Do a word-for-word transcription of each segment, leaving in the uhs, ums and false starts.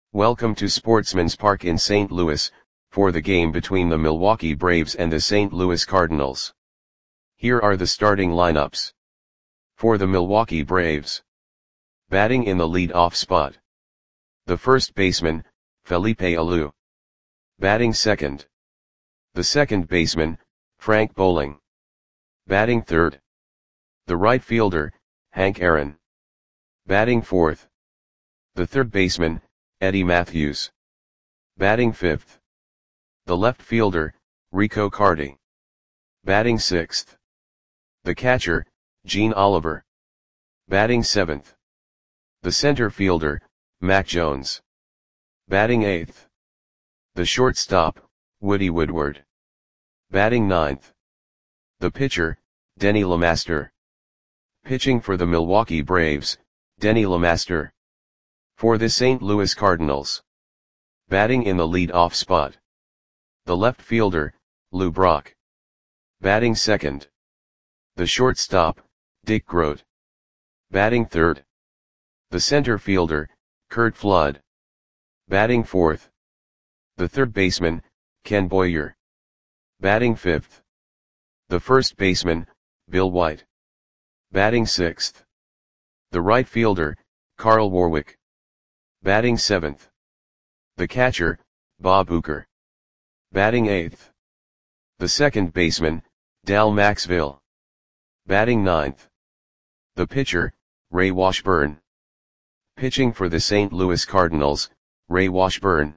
Welcome to Sportsman's Park in Saint Louis, for the game between the Milwaukee Braves and the Saint Louis Cardinals. Here are the starting lineups. For the Milwaukee Braves. Batting in the lead-off spot. The first baseman, Felipe Alou. Batting second. The second baseman, Frank Bowling. Batting third. The right fielder, Hank Aaron. Batting fourth. The third baseman, Eddie Mathews. Batting fifth. The left fielder, Rico Carty. Batting sixth. The catcher, Gene Oliver. Batting seventh. The center fielder, Mac Jones. Batting eighth. The shortstop, Woody Woodward. Batting ninth. The pitcher, Denny LeMaster. Pitching for the Milwaukee Braves, Denny LeMaster. For the Saint Louis Cardinals. Batting in the lead-off spot. The left fielder, Lou Brock. Batting second. The shortstop, Dick Groat. Batting third. The center fielder, Curt Flood. Batting fourth. The third baseman, Ken Boyer. Batting fifth. The first baseman, Bill White. Batting sixth. The right fielder, Carl Warwick. Batting seventh. The catcher, Bob Uecker. Batting eighth. The second baseman, Dal Maxville. Batting ninth. The pitcher, Ray Washburn. Pitching for the Saint Louis Cardinals, Ray Washburn.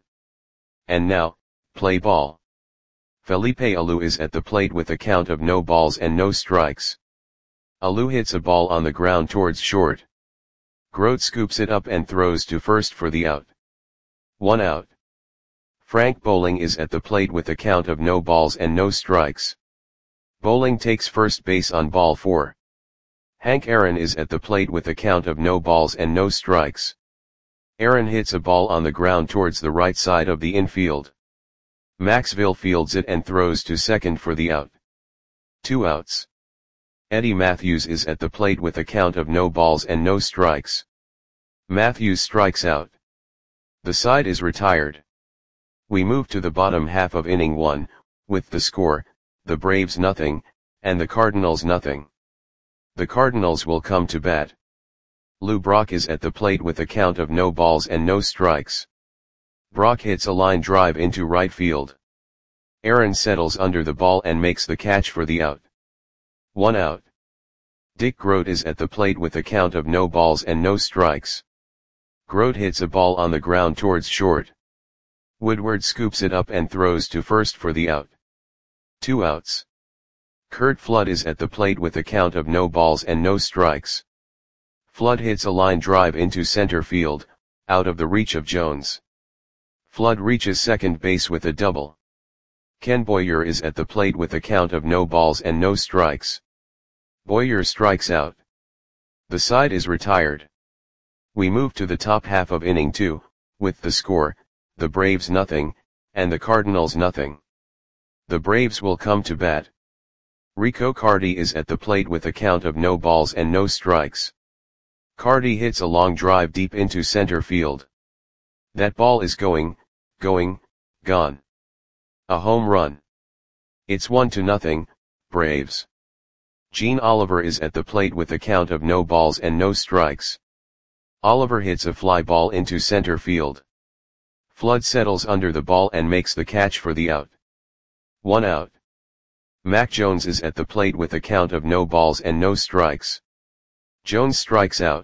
And now, play ball. Felipe Alou is at the plate with a count of no balls and no strikes. Alou hits a ball on the ground towards short. Groat scoops it up and throws to first for the out. One out. Frank Bowling is at the plate with a count of no balls and no strikes. Bowling takes first base on ball four. Hank Aaron is at the plate with a count of no balls and no strikes. Aaron hits a ball on the ground towards the right side of the infield. Maxville fields it and throws to second for the out. Two outs. Eddie Mathews is at the plate with a count of no balls and no strikes. Mathews strikes out. The side is retired. We move to the bottom half of inning one, with the score, the Braves nothing, and the Cardinals nothing. The Cardinals will come to bat. Lou Brock is at the plate with a count of no balls and no strikes. Brock hits a line drive into right field. Aaron settles under the ball and makes the catch for the out. One out. Dick Groat is at the plate with a count of no balls and no strikes. Groat hits a ball on the ground towards short. Woodward scoops it up and throws to first for the out. Two outs. Curt Flood is at the plate with a count of no balls and no strikes. Flood hits a line drive into center field, out of the reach of Jones. Flood reaches second base with a double. Ken Boyer is at the plate with a count of no balls and no strikes. Boyer strikes out. The side is retired. We move to the top half of inning two, with the score, the Braves nothing, and the Cardinals nothing. The Braves will come to bat. Rico Carty is at the plate with a count of no balls and no strikes. Carty hits a long drive deep into center field. That ball is going, going, gone. A home run. It's one to nothing, Braves. Gene Oliver is at the plate with a count of no balls and no strikes. Oliver hits a fly ball into center field. Flood settles under the ball and makes the catch for the out. One out. Mac Jones is at the plate with a count of no balls and no strikes. Jones strikes out.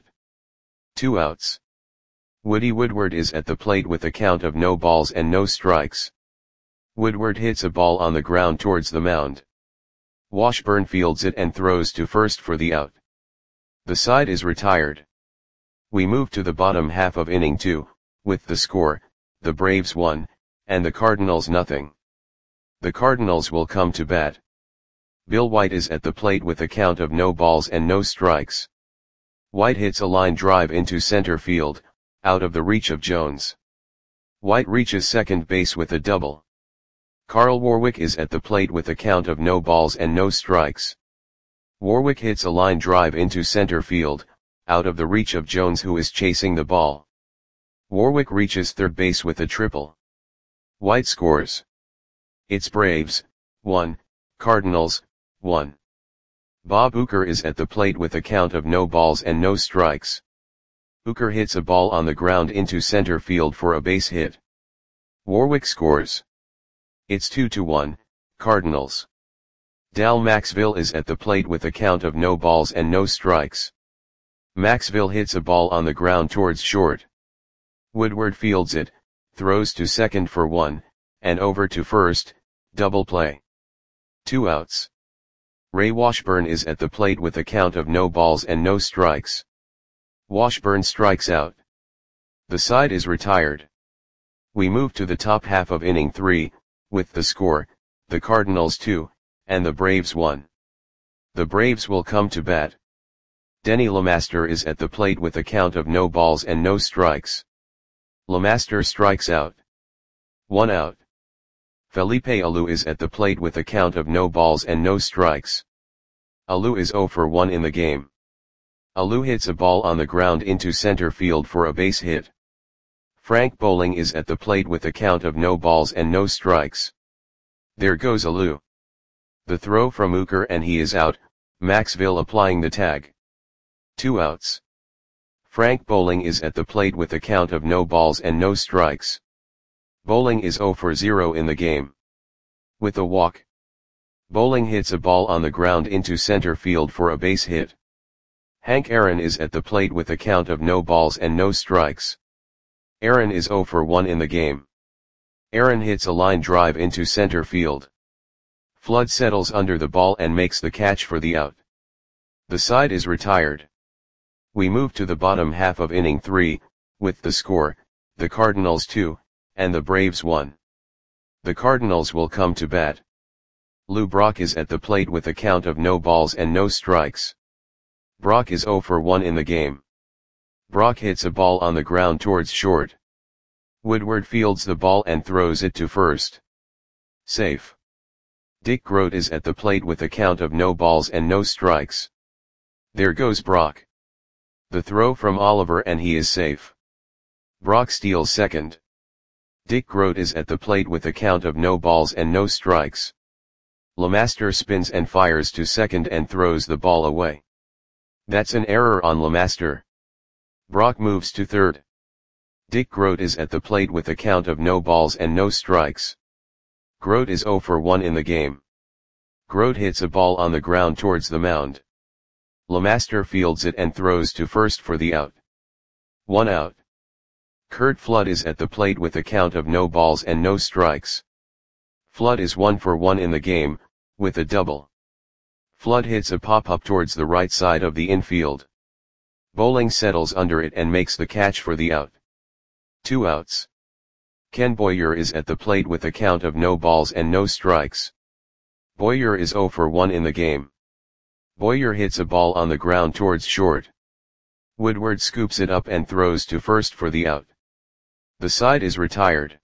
Two outs. Woody Woodward is at the plate with a count of no balls and no strikes. Woodward hits a ball on the ground towards the mound. Washburn fields it and throws to first for the out. The side is retired. We move to the bottom half of inning two, with the score, the Braves one, and the Cardinals nothing. The Cardinals will come to bat. Bill White is at the plate with a count of no balls and no strikes. White hits a line drive into center field, out of the reach of Jones. White reaches second base with a double. Carl Warwick is at the plate with a count of no balls and no strikes. Warwick hits a line drive into center field, out of the reach of Jones, who is chasing the ball. Warwick reaches third base with a triple. White scores. It's Braves, one, Cardinals, one. Bob Uecker is at the plate with a count of no balls and no strikes. Uecker hits a ball on the ground into center field for a base hit. Warwick scores. It's two to one, Cardinals. Dal Maxville is at the plate with a count of no balls and no strikes. Maxville hits a ball on the ground towards short. Woodward fields it, throws to second for one, and over to first, double play. Two outs. Ray Washburn is at the plate with a count of no balls and no strikes. Washburn strikes out. The side is retired. We move to the top half of inning three, with the score, the Cardinals two, and the Braves one. The Braves will come to bat. Denny LeMaster is at the plate with a count of no balls and no strikes. LeMaster strikes out. One out. Felipe Alou is at the plate with a count of no balls and no strikes. Alou is zero for one in the game. Alou hits a ball on the ground into center field for a base hit. Frank Bowling is at the plate with a count of no balls and no strikes. There goes Alou. The throw from Uecker and he is out, Maxville applying the tag. Two outs. Frank Bowling is at the plate with a count of no balls and no strikes. Bowling is zero for zero in the game. With a walk. Bowling hits a ball on the ground into center field for a base hit. Hank Aaron is at the plate with a count of no balls and no strikes. Aaron is zero for one in the game. Aaron hits a line drive into center field. Flood settles under the ball and makes the catch for the out. The side is retired. We move to the bottom half of inning three, with the score, the Cardinals two, and the Braves one. The Cardinals will come to bat. Lou Brock is at the plate with a count of no balls and no strikes. Brock is zero for one in the game. Brock hits a ball on the ground towards short. Woodward fields the ball and throws it to first. Safe. Dick Groat is at the plate with a count of no balls and no strikes. There goes Brock. The throw from Oliver and he is safe. Brock steals second. Dick Groat is at the plate with a count of no balls and no strikes. LeMaster spins and fires to second and throws the ball away. That's an error on LeMaster. Brock moves to third. Dick Groat is at the plate with a count of no balls and no strikes. Groat is zero for one in the game. Groat hits a ball on the ground towards the mound. LeMaster fields it and throws to first for the out. One out. Curt Flood is at the plate with a count of no balls and no strikes. Flood is one for one in the game, with a double. Flood hits a pop-up towards the right side of the infield. Bowling settles under it and makes the catch for the out. Two outs. Ken Boyer is at the plate with a count of no balls and no strikes. Boyer is zero for one in the game. Boyer hits a ball on the ground towards short. Woodward scoops it up and throws to first for the out. The side is retired.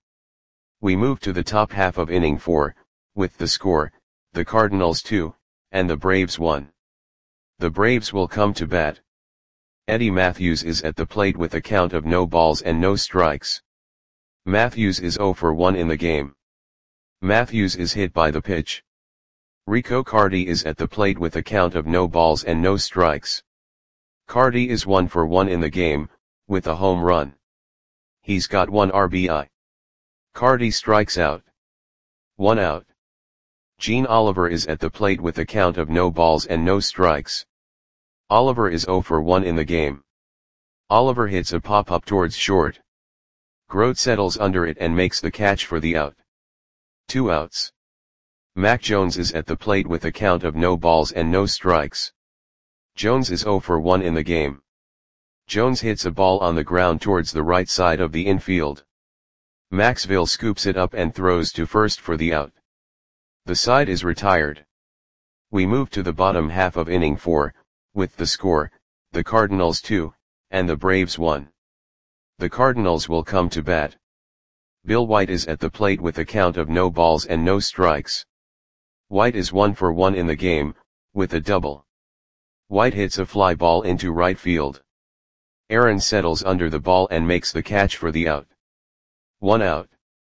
We move to the top half of inning four, with the score, the Cardinals two, and the Braves one. The Braves will come to bat. Eddie Matthews is at the plate with a count of no balls and no strikes. Matthews is zero for one in the game. Matthews is hit by the pitch. Rico Carty is at the plate with a count of no balls and no strikes. Carty is one for one in the game, with a home run. He's got one R B I. Carty strikes out. One out. Gene Oliver is at the plate with a count of no balls and no strikes. Oliver is zero for one in the game. Oliver hits a pop-up towards short. Groat settles under it and makes the catch for the out. Two outs. Mac Jones is at the plate with a count of no balls and no strikes. Jones is zero for one in the game. Jones hits a ball on the ground towards the right side of the infield. Maxville scoops it up and throws to first for the out. The side is retired. We move to the bottom half of inning four, with the score, the Cardinals two, and the Braves one. The Cardinals will come to bat. Bill White is at the plate with a count of no balls and no strikes. White is one for one in the game, with a double. White hits a fly ball into right field. Aaron settles under the ball and makes the catch for the out. One out.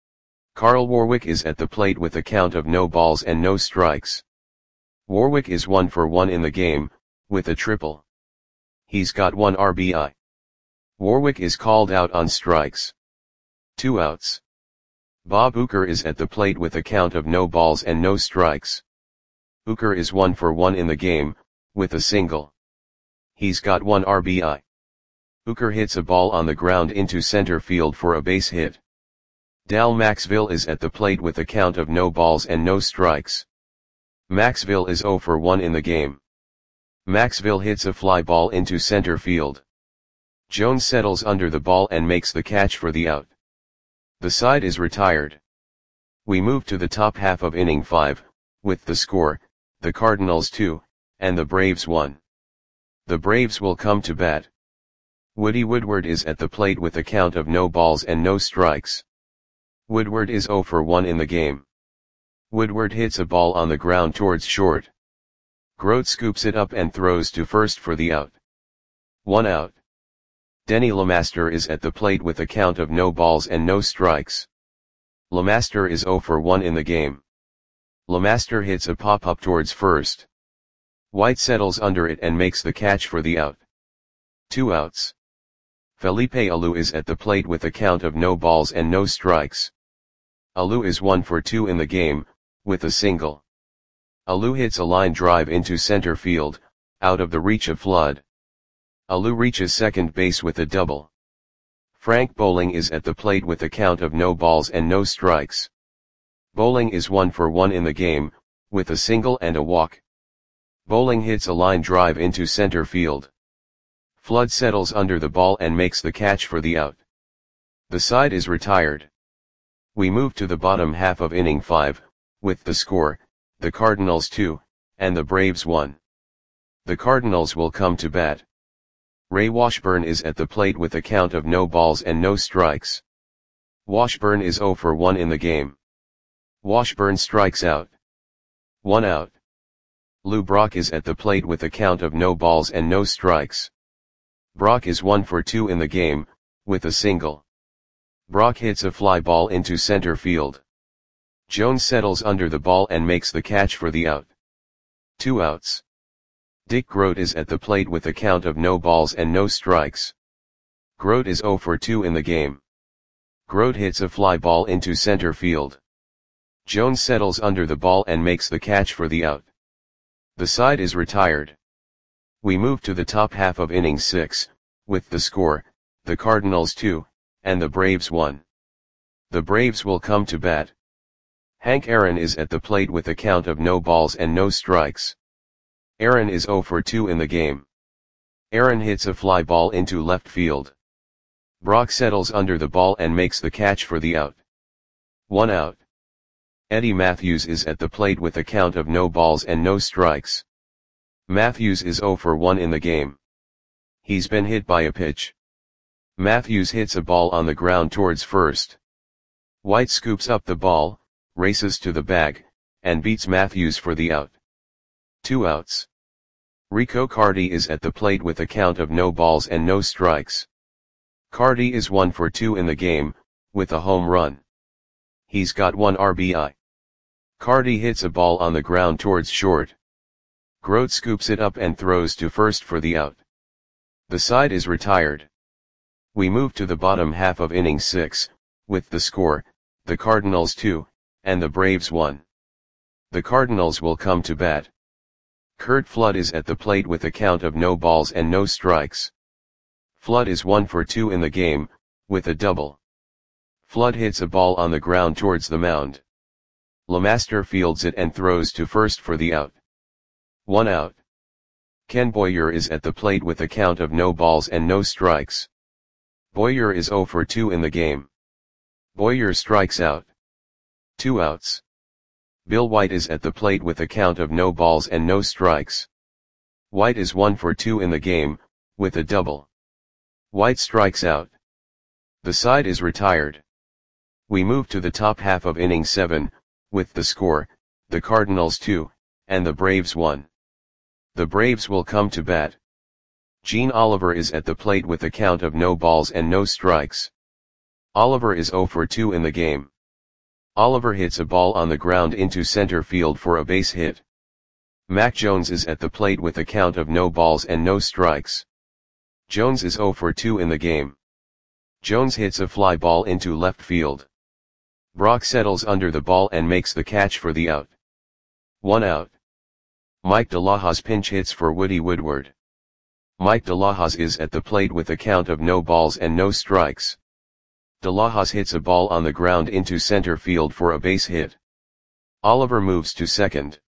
Carl Warwick is at the plate with a count of no balls and no strikes. Warwick is one for one in the game, with a triple. He's got one R B I. Warwick is called out on strikes. Two outs. Bob Uecker is at the plate with a count of no balls and no strikes. Uecker is one for one in the game, with a single. He's got one R B I. Uecker hits a ball on the ground into center field for a base hit. Dal Maxville is at the plate with a count of no balls and no strikes. Maxville is zero for one in the game. Maxville hits a fly ball into center field. Jones settles under the ball and makes the catch for the out. The side is retired. We move to the top half of inning five, with the score, the Cardinals two, and the Braves one. The Braves will come to bat. Woody Woodward is at the plate with a count of no balls and no strikes. Woodward is zero for one in the game. Woodward hits a ball on the ground towards short. Grote scoops it up and throws to first for the out. One out. Denny LeMaster is at the plate with a count of no balls and no strikes. LeMaster is zero for one in the game. LeMaster hits a pop-up towards first. White settles under it and makes the catch for the out. Two outs. Felipe Alou is at the plate with a count of no balls and no strikes. Alou is one for two in the game, with a single. Alou hits a line drive into center field, out of the reach of Flood. Alou reaches second base with a double. Frank Bowling is at the plate with a count of no balls and no strikes. Bowling is one for one in the game, with a single and a walk. Bowling hits a line drive into center field. Flood settles under the ball and makes the catch for the out. The side is retired. We move to the bottom half of inning five, with the score, the Cardinals two, and the Braves one. The Cardinals will come to bat. Ray Washburn is at the plate with a count of no balls and no strikes. Washburn is zero for one in the game. Washburn strikes out. One out. Lou Brock is at the plate with a count of no balls and no strikes. Brock is one for two in the game, with a single. Brock hits a fly ball into center field. Jones settles under the ball and makes the catch for the out. Two outs. Dick Grote is at the plate with a count of no balls and no strikes. Grote is zero for two in the game. Grote hits a fly ball into center field. Jones settles under the ball and makes the catch for the out. The side is retired. We move to the top half of inning six, with the score, the Cardinals two, and the Braves one. The Braves will come to bat. Hank Aaron is at the plate with a count of no balls and no strikes. Aaron is zero for two in the game. Aaron hits a fly ball into left field. Brock settles under the ball and makes the catch for the out. One out. Eddie Matthews is at the plate with a count of no balls and no strikes. Matthews is zero for one in the game. He's been hit by a pitch. Matthews hits a ball on the ground towards first. White scoops up the ball, races to the bag, and beats Matthews for the out. Two outs. Rico Carty is at the plate with a count of no balls and no strikes. Carty is one for two in the game, with a home run. He's got one R B I. Carty hits a ball on the ground towards short. Grote scoops it up and throws to first for the out. The side is retired. We move to the bottom half of inning six, with the score, the Cardinals two, and the Braves one. The Cardinals will come to bat. Curt Flood is at the plate with a count of no balls and no strikes. Flood is one for two in the game, with a double. Flood hits a ball on the ground towards the mound. LeMaster fields it and throws to first for the out. One out. Ken Boyer is at the plate with a count of no balls and no strikes. Boyer is zero for two in the game. Boyer strikes out. Two outs. Bill White is at the plate with a count of no balls and no strikes. White is one for two in the game, with a double. White strikes out. The side is retired. We move to the top half of inning seven, with the score, the Cardinals two, and the Braves one. The Braves will come to bat. Gene Oliver is at the plate with a count of no balls and no strikes. Oliver is zero for two in the game. Oliver hits a ball on the ground into center field for a base hit. Mac Jones is at the plate with a count of no balls and no strikes. Jones is zero for two in the game. Jones hits a fly ball into left field. Brock settles under the ball and makes the catch for the out. One out. Mike DeLahoz pinch hits for Woody Woodward. Mike DeLahoz is at the plate with a count of no balls and no strikes. DeLahoz hits a ball on the ground into center field for a base hit. Oliver moves to second.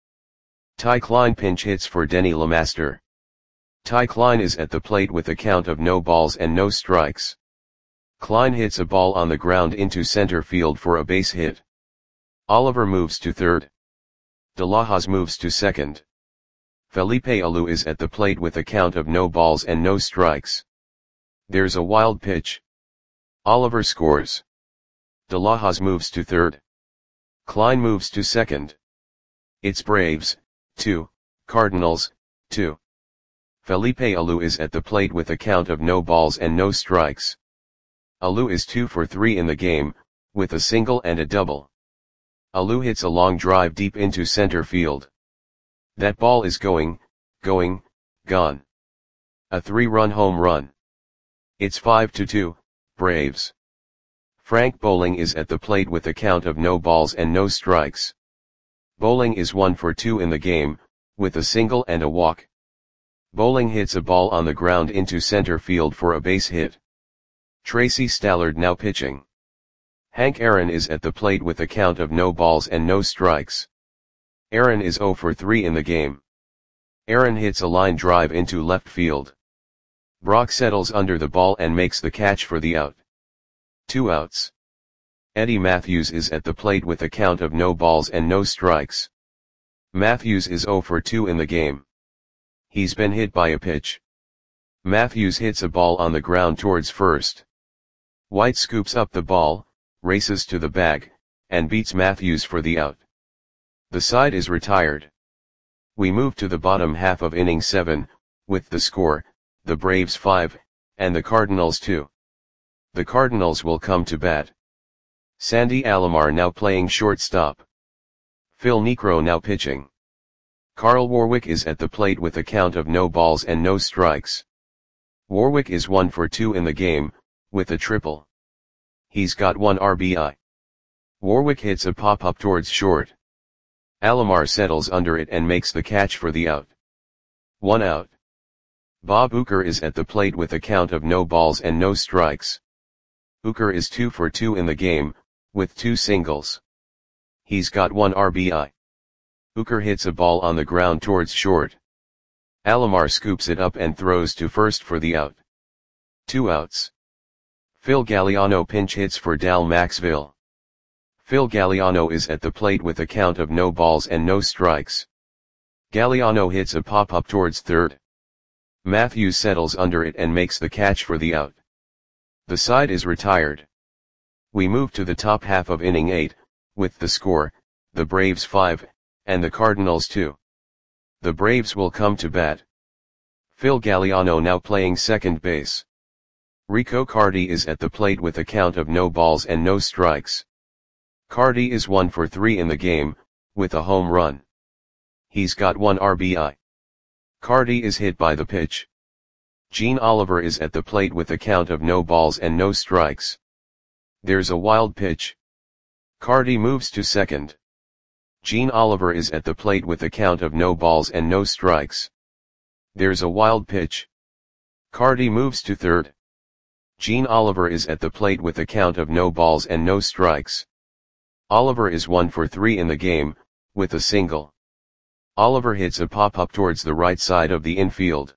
Ty Klein pinch hits for Denny LeMaster. Ty Klein is at the plate with a count of no balls and no strikes. Klein hits a ball on the ground into center field for a base hit. Oliver moves to third. DeLahoz moves to second. Felipe Alou is at the plate with a count of no balls and no strikes. There's a wild pitch. Oliver scores. DeLahoz moves to third. Klein moves to second. It's Braves, two, Cardinals, two. Felipe Alou is at the plate with a count of no balls and no strikes. Alou is two for three in the game, with a single and a double. Alou hits a long drive deep into center field. That ball is going, going, gone. A three-run home run. It's five to two, Braves. Frank Bowling is at the plate with a count of no balls and no strikes. Bowling is one for two in the game, with a single and a walk. Bowling hits a ball on the ground into center field for a base hit. Tracy Stallard now pitching. Hank Aaron is at the plate with a count of no balls and no strikes. Aaron is zero for three in the game. Aaron hits a line drive into left field. Brock settles under the ball and makes the catch for the out. Two outs. Eddie Matthews is at the plate with a count of no balls and no strikes. Matthews is zero for two in the game. He's been hit by a pitch. Matthews hits a ball on the ground towards first. White scoops up the ball, races to the bag, and beats Matthews for the out. The side is retired. We move to the bottom half of inning seven, with the score, the Braves five, and the Cardinals two. The Cardinals will come to bat. Sandy Alomar now playing shortstop. Phil Niekro now pitching. Carl Warwick is at the plate with a count of no balls and no strikes. Warwick is one for two in the game, with a triple. He's got one R B I. Warwick hits a pop-up towards short. Alomar settles under it and makes the catch for the out. One out. Bob Uecker is at the plate with a count of no balls and no strikes. Uecker is two for two in the game, with two singles. He's got one R B I. Uecker hits a ball on the ground towards short. Alomar scoops it up and throws to first for the out. Two outs. Phil Galliano pinch hits for Dal Maxville. Phil Galliano is at the plate with a count of no balls and no strikes. Galliano hits a pop-up towards third. Matthews settles under it and makes the catch for the out. The side is retired. We move to the top half of inning eight, with the score, the Braves five, and the Cardinals two. The Braves will come to bat. Phil Galliano now playing second base. Rico Cardi is at the plate with a count of no balls and no strikes. Cardi is one for three in the game, with a home run. He's got one R B I. Cardi is hit by the pitch. Gene Oliver is at the plate with a count of no balls and no strikes. There's a wild pitch. Cardi moves to second. Gene Oliver is at the plate with a count of no balls and no strikes. There's a wild pitch. Cardi moves to third. Gene Oliver is at the plate with a count of no balls and no strikes. Oliver is one for three in the game, with a single. Oliver hits a pop-up towards the right side of the infield.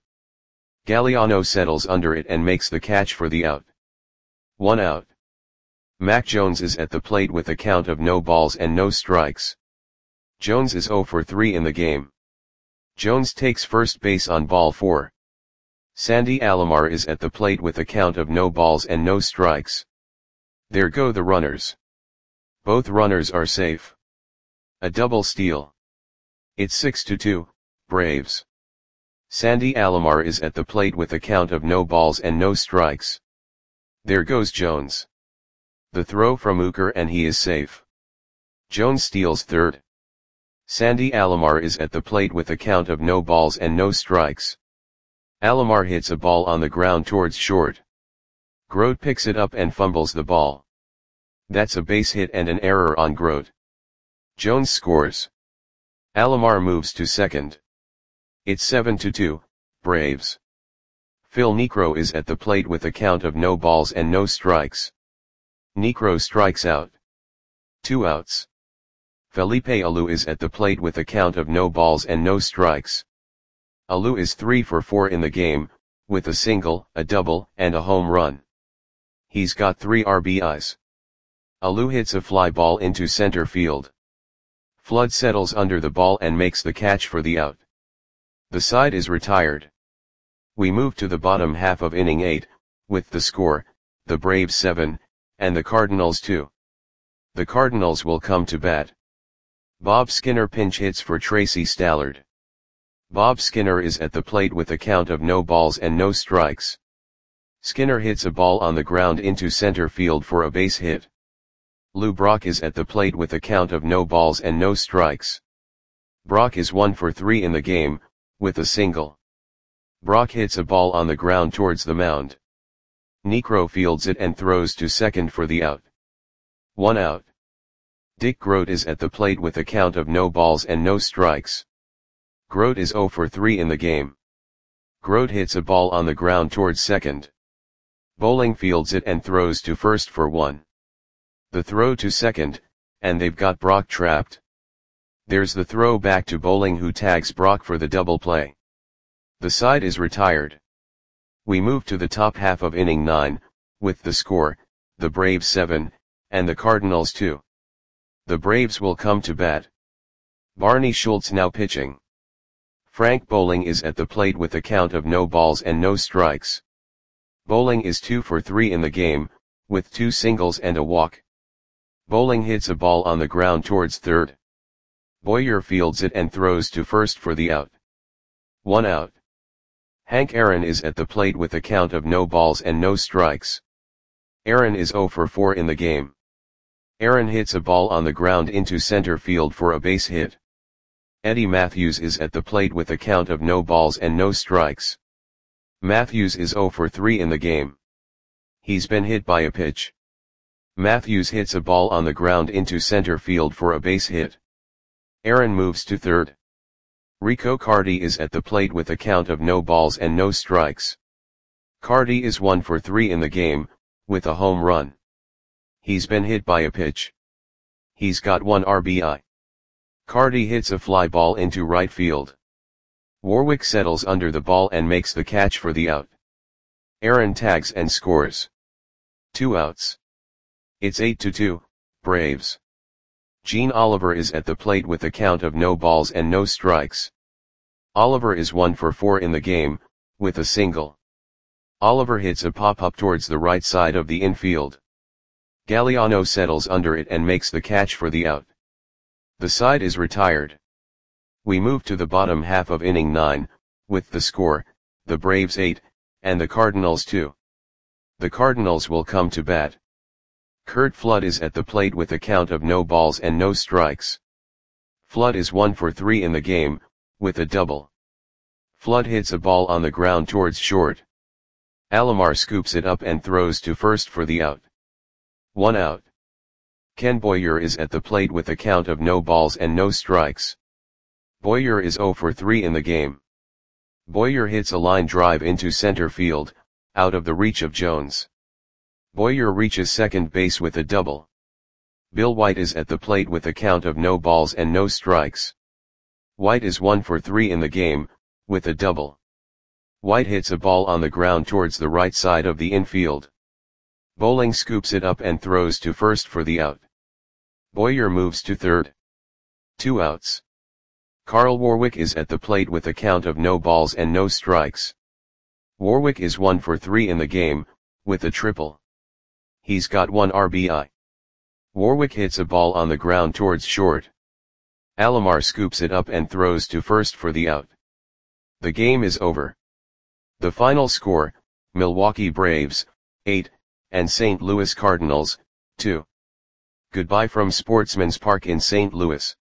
Galliano settles under it and makes the catch for the out. One out. Mac Jones is at the plate with a count of no balls and no strikes. Jones is zero for three in the game. Jones takes first base on ball four. Sandy Alomar is at the plate with a count of no balls and no strikes. There go the runners. Both runners are safe. A double steal. It's six to two, Braves. Sandy Alomar is at the plate with a count of no balls and no strikes. There goes Jones. The throw from Uecker and he is safe. Jones steals third. Sandy Alomar is at the plate with a count of no balls and no strikes. Alomar hits a ball on the ground towards short. Grote picks it up and fumbles the ball. That's a base hit and an error on Grote. Jones scores. Alomar moves to second. It's seven to two, Braves. Phil Niekro is at the plate with a count of no balls and no strikes. Niekro strikes out. Two outs. Felipe Alou is at the plate with a count of no balls and no strikes. Alou is three for four in the game, with a single, a double, and a home run. He's got three R B Is. Alou hits a fly ball into center field. Flood settles under the ball and makes the catch for the out. The side is retired. We move to the bottom half of inning eight, with the score, the Braves seven, and the Cardinals two. The Cardinals will come to bat. Bob Skinner pinch hits for Tracy Stallard. Bob Skinner is at the plate with a count of no balls and no strikes. Skinner hits a ball on the ground into center field for a base hit. Lou Brock is at the plate with a count of no balls and no strikes. Brock is one for three in the game, with a single. Brock hits a ball on the ground towards the mound. Niekro fields it and throws to second for the out. One out. Dick Grote is at the plate with a count of no balls and no strikes. Grote is zero for three in the game. Grote hits a ball on the ground towards second. Bowling fields it and throws to first for one. The throw to second, and they've got Brock trapped. There's the throw back to Bowling, who tags Brock for the double play. The side is retired. We move to the top half of inning nine, with the score, the Braves seven, and the Cardinals two. The Braves will come to bat. Barney Schultz now pitching. Frank Bowling is at the plate with a count of no balls and no strikes. Bowling is two for three in the game, with two singles and a walk. Bowling hits a ball on the ground towards third. Boyer fields it and throws to first for the out. One out. Hank Aaron is at the plate with a count of no balls and no strikes. Aaron is zero for four in the game. Aaron hits a ball on the ground into center field for a base hit. Eddie Matthews is at the plate with a count of no balls and no strikes. Matthews is zero for three in the game. He's been hit by a pitch. Matthews hits a ball on the ground into center field for a base hit. Aaron moves to third. Rico Carty is at the plate with a count of no balls and no strikes. Carty is one for three in the game, with a home run. He's been hit by a pitch. He's got one R B I. Carty hits a fly ball into right field. Warwick settles under the ball and makes the catch for the out. Aaron tags and scores. Two outs. It's eight to two, Braves. Gene Oliver is at the plate with a count of no balls and no strikes. Oliver is one for four in the game, with a single. Oliver hits a pop-up towards the right side of the infield. Galliano settles under it and makes the catch for the out. The side is retired. We move to the bottom half of inning nine, with the score, the Braves eight, and the Cardinals two. The Cardinals will come to bat. Curt Flood is at the plate with a count of no balls and no strikes. Flood is one for three in the game, with a double. Flood hits a ball on the ground towards short. Alomar scoops it up and throws to first for the out. One out. Ken Boyer is at the plate with a count of no balls and no strikes. Boyer is zero for three in the game. Boyer hits a line drive into center field, out of the reach of Jones. Boyer reaches second base with a double. Bill White is at the plate with a count of no balls and no strikes. White is one for three in the game, with a double. White hits a ball on the ground towards the right side of the infield. Bowling scoops it up and throws to first for the out. Boyer moves to third. Two outs. Carl Warwick is at the plate with a count of no balls and no strikes. Warwick is one for three in the game, with a triple. He's got one R B I. Warwick hits a ball on the ground towards short. Alomar scoops it up and throws to first for the out. The game is over. The final score, Milwaukee Braves, eight, and Saint Louis Cardinals, two. Goodbye from Sportsman's Park in Saint Louis.